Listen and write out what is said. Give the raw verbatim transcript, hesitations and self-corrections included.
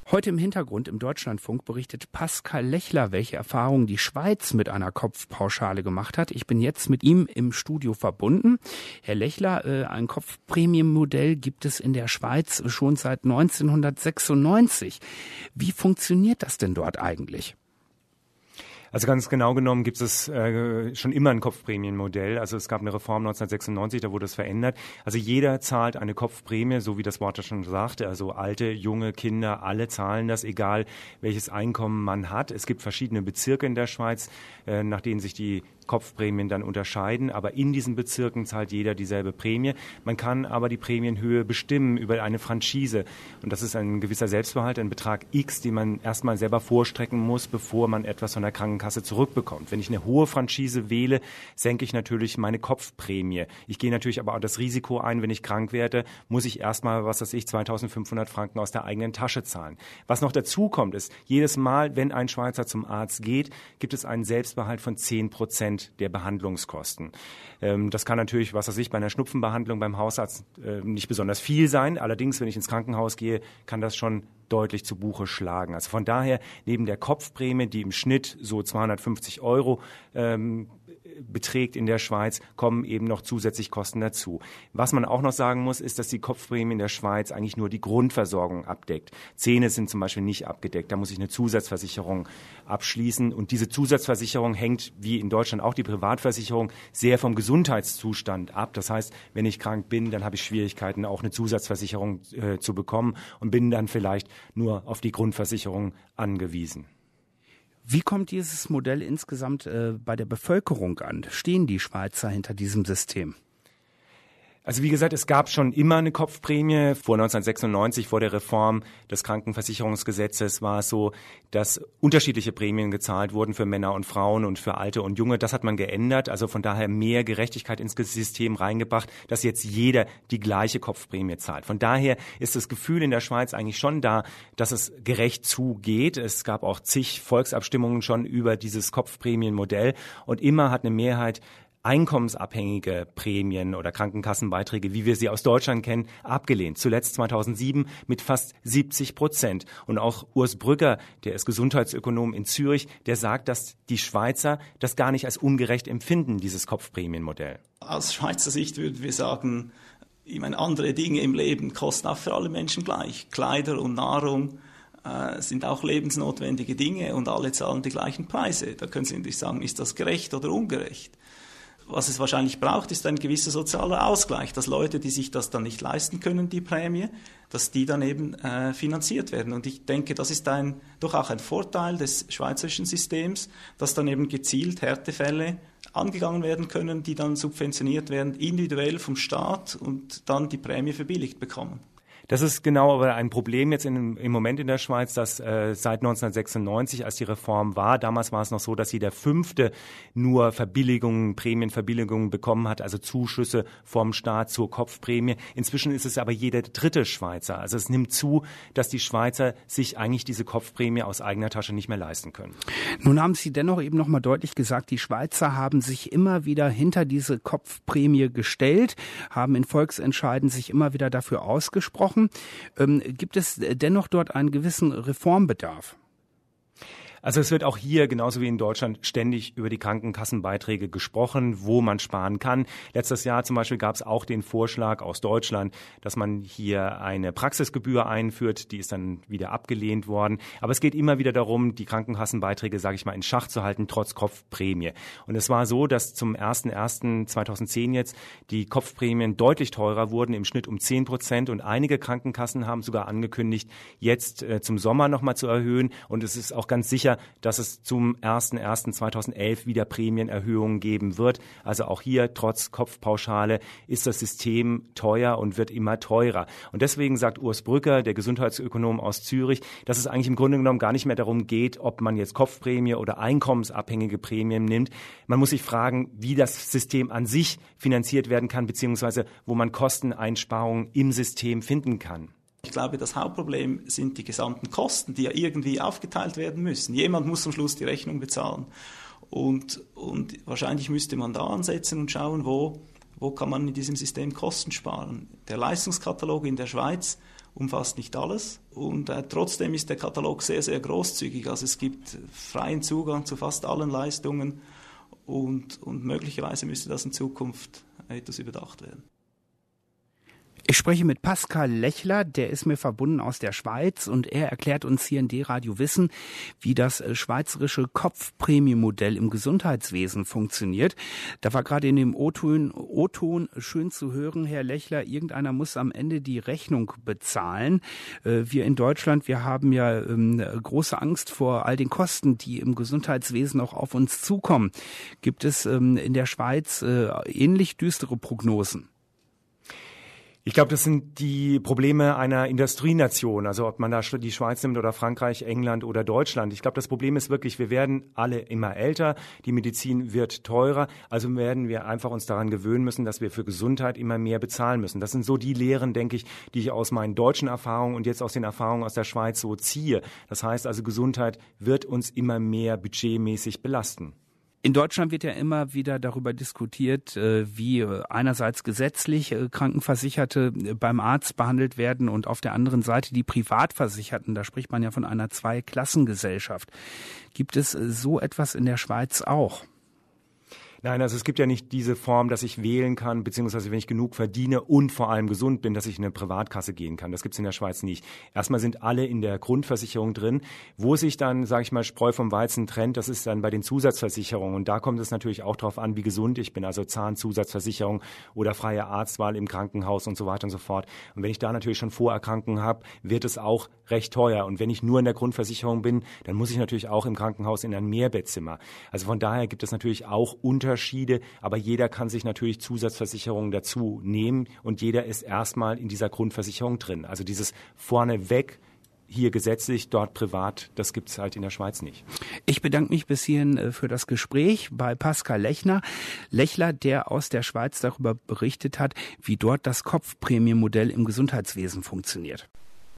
Heute im Hintergrund im Deutschlandfunk berichtet Pascal Lechler, welche Erfahrungen die Schweiz mit einer Kopfpauschale gemacht hat. Ich bin jetzt mit ihm im Studio verbunden. Herr Lechler, äh, ein Kopfprämienmodell gibt es in der Schweiz schon seit neunzehnhundertsechsundneunzig. Wie funktioniert das denn dort eigentlich? Also ganz genau genommen gibt es äh, schon immer ein Kopfprämienmodell. Also es gab eine Reform neunzehnhundertsechsundneunzig, da wurde es verändert. Also jeder zahlt eine Kopfprämie, so wie das Wort schon sagte. Also alte, junge, Kinder, alle zahlen das, egal welches Einkommen man hat. Es gibt verschiedene Bezirke in der Schweiz, äh, nach denen sich die Kopfprämien dann unterscheiden, aber in diesen Bezirken zahlt jeder dieselbe Prämie. Man kann aber die Prämienhöhe bestimmen über eine Franchise und das ist ein gewisser Selbstbehalt, ein Betrag X, den man erstmal selber vorstrecken muss, bevor man etwas von der Krankenkasse zurückbekommt. Wenn ich eine hohe Franchise wähle, senke ich natürlich meine Kopfprämie. Ich gehe natürlich aber auch das Risiko ein, wenn ich krank werde, muss ich erstmal, was weiß ich, zweitausendfünfhundert Franken aus der eigenen Tasche zahlen. Was noch dazu kommt, ist, jedes Mal, wenn ein Schweizer zum Arzt geht, gibt es einen Selbstbehalt von zehn Prozent der Behandlungskosten. Ähm, das kann natürlich, was weiß ich, bei einer Schnupfenbehandlung beim Hausarzt äh, nicht besonders viel sein. Allerdings, wenn ich ins Krankenhaus gehe, kann das schon deutlich zu Buche schlagen. Also von daher, neben der Kopfprämie, die im Schnitt so zweihundertfünfzig Euro ähm, beträgt in der Schweiz, kommen eben noch zusätzlich Kosten dazu. Was man auch noch sagen muss, ist, dass die Kopfprämie in der Schweiz eigentlich nur die Grundversorgung abdeckt. Zähne sind zum Beispiel nicht abgedeckt. Da muss ich eine Zusatzversicherung abschließen. Und diese Zusatzversicherung hängt, wie in Deutschland auch die Privatversicherung, sehr vom Gesundheitszustand ab. Das heißt, wenn ich krank bin, dann habe ich Schwierigkeiten, auch eine Zusatzversicherung äh, zu bekommen und bin dann vielleicht nur auf die Grundversicherung angewiesen. Wie kommt dieses Modell insgesamt äh, bei der Bevölkerung an? Stehen die Schweizer hinter diesem System? Also wie gesagt, es gab schon immer eine Kopfprämie. Vor neunzehnhundertsechsundneunzig, vor der Reform des Krankenversicherungsgesetzes, war es so, dass unterschiedliche Prämien gezahlt wurden für Männer und Frauen und für Alte und Junge. Das hat man geändert, also von daher mehr Gerechtigkeit ins System reingebracht, dass jetzt jeder die gleiche Kopfprämie zahlt. Von daher ist das Gefühl in der Schweiz eigentlich schon da, dass es gerecht zugeht. Es gab auch zig Volksabstimmungen schon über dieses Kopfprämienmodell und immer hat eine Mehrheit einkommensabhängige Prämien oder Krankenkassenbeiträge, wie wir sie aus Deutschland kennen, abgelehnt. Zuletzt zweitausendsieben mit fast siebzig Prozent. Und auch Urs Brügger, der ist Gesundheitsökonom in Zürich, der sagt, dass die Schweizer das gar nicht als ungerecht empfinden, dieses Kopfprämienmodell. Aus Schweizer Sicht würden wir sagen, ich meine, andere Dinge im Leben kosten auch für alle Menschen gleich. Kleider und Nahrung äh, sind auch lebensnotwendige Dinge und alle zahlen die gleichen Preise. Da können Sie natürlich sagen, ist das gerecht oder ungerecht? Was es wahrscheinlich braucht, ist ein gewisser sozialer Ausgleich, dass Leute, die sich das dann nicht leisten können, die Prämie, dass die dann eben äh, finanziert werden. Und ich denke, das ist ein, doch auch ein Vorteil des schweizerischen Systems, dass dann eben gezielt Härtefälle angegangen werden können, die dann subventioniert werden, individuell vom Staat und dann die Prämie verbilligt bekommen. Das ist genau aber ein Problem jetzt in, im Moment in der Schweiz, dass äh, seit neunzehnhundertsechsundneunzig, als die Reform war, damals war es noch so, dass jeder Fünfte nur Verbilligungen, Prämienverbilligungen bekommen hat, also Zuschüsse vom Staat zur Kopfprämie. Inzwischen ist es aber jeder dritte Schweizer. Also es nimmt zu, dass die Schweizer sich eigentlich diese Kopfprämie aus eigener Tasche nicht mehr leisten können. Nun haben Sie dennoch eben noch mal deutlich gesagt, die Schweizer haben sich immer wieder hinter diese Kopfprämie gestellt, haben in Volksentscheiden sich immer wieder dafür ausgesprochen. Ähm, gibt es dennoch dort einen gewissen Reformbedarf? Also es wird auch hier, genauso wie in Deutschland, ständig über die Krankenkassenbeiträge gesprochen, wo man sparen kann. Letztes Jahr zum Beispiel gab es auch den Vorschlag aus Deutschland, dass man hier eine Praxisgebühr einführt. Die ist dann wieder abgelehnt worden. Aber es geht immer wieder darum, die Krankenkassenbeiträge, sage ich mal, in Schach zu halten, trotz Kopfprämie. Und es war so, dass zum ersten ersten zweitausendzehn jetzt die Kopfprämien deutlich teurer wurden, im Schnitt um zehn Prozent. Und einige Krankenkassen haben sogar angekündigt, jetzt äh, zum Sommer nochmal zu erhöhen. Und es ist auch ganz sicher, dass es zum ersten ersten zweitausendelf wieder Prämienerhöhungen geben wird. Also auch hier, trotz Kopfpauschale, ist das System teuer und wird immer teurer. Und deswegen sagt Urs Brügger, der Gesundheitsökonom aus Zürich, dass es eigentlich im Grunde genommen gar nicht mehr darum geht, ob man jetzt Kopfprämie oder einkommensabhängige Prämien nimmt. Man muss sich fragen, wie das System an sich finanziert werden kann, beziehungsweise wo man Kosteneinsparungen im System finden kann. Ich glaube, das Hauptproblem sind die gesamten Kosten, die ja irgendwie aufgeteilt werden müssen. Jemand muss am Schluss die Rechnung bezahlen. Und, und wahrscheinlich müsste man da ansetzen und schauen, wo, wo kann man in diesem System Kosten sparen. Der Leistungskatalog in der Schweiz umfasst nicht alles. Und äh, trotzdem ist der Katalog sehr, sehr großzügig. Also es gibt freien Zugang zu fast allen Leistungen und, und möglicherweise müsste das in Zukunft etwas überdacht werden. Ich spreche mit Pascal Lechler, der ist mir verbunden aus der Schweiz und er erklärt uns hier in D-Radio Wissen, wie das schweizerische Kopfprämienmodell im Gesundheitswesen funktioniert. Da war gerade in dem O-Ton, O-Ton schön zu hören, Herr Lechler, irgendeiner muss am Ende die Rechnung bezahlen. Wir in Deutschland, wir haben ja große Angst vor all den Kosten, die im Gesundheitswesen auch auf uns zukommen. Gibt es in der Schweiz ähnlich düstere Prognosen? Ich glaube, das sind die Probleme einer Industrienation, also ob man da die Schweiz nimmt oder Frankreich, England oder Deutschland. Ich glaube, das Problem ist wirklich, wir werden alle immer älter, die Medizin wird teurer, also werden wir einfach uns daran gewöhnen müssen, dass wir für Gesundheit immer mehr bezahlen müssen. Das sind so die Lehren, denke ich, die ich aus meinen deutschen Erfahrungen und jetzt aus den Erfahrungen aus der Schweiz so ziehe. Das heißt also, Gesundheit wird uns immer mehr budgetmäßig belasten. In Deutschland wird ja immer wieder darüber diskutiert, wie einerseits gesetzlich Krankenversicherte beim Arzt behandelt werden und auf der anderen Seite die Privatversicherten. Da spricht man ja von einer Zweiklassengesellschaft. Gibt es so etwas in der Schweiz auch? Nein, also es gibt ja nicht diese Form, dass ich wählen kann, beziehungsweise wenn ich genug verdiene und vor allem gesund bin, dass ich in eine Privatkasse gehen kann. Das gibt es in der Schweiz nicht. Erstmal sind alle in der Grundversicherung drin. Wo sich dann, sage ich mal, Spreu vom Weizen trennt, das ist dann bei den Zusatzversicherungen. Und da kommt es natürlich auch darauf an, wie gesund ich bin. Also Zahnzusatzversicherung oder freie Arztwahl im Krankenhaus und so weiter und so fort. Und wenn ich da natürlich schon Vorerkrankungen habe, wird es auch recht teuer. Und wenn ich nur in der Grundversicherung bin, dann muss ich natürlich auch im Krankenhaus in ein Mehrbettzimmer. Also von daher gibt es natürlich auch Unterschiede. Unterschiede, aber jeder kann sich natürlich Zusatzversicherungen dazu nehmen und jeder ist erstmal in dieser Grundversicherung drin. Also dieses vorneweg, hier gesetzlich, dort privat, das gibt es halt in der Schweiz nicht. Ich bedanke mich bis hierhin für das Gespräch bei Pascal Lechler, Lechler, der aus der Schweiz darüber berichtet hat, wie dort das Kopfprämienmodell im Gesundheitswesen funktioniert.